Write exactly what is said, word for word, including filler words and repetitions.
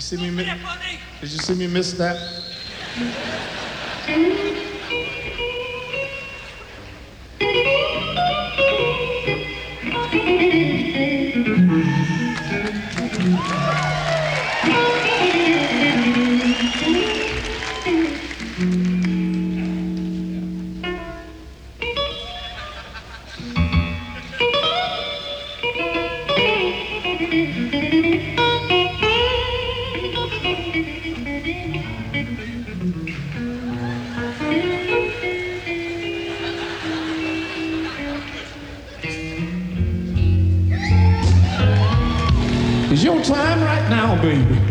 see me? Mi- Did you see me miss that? It's your time right now, baby.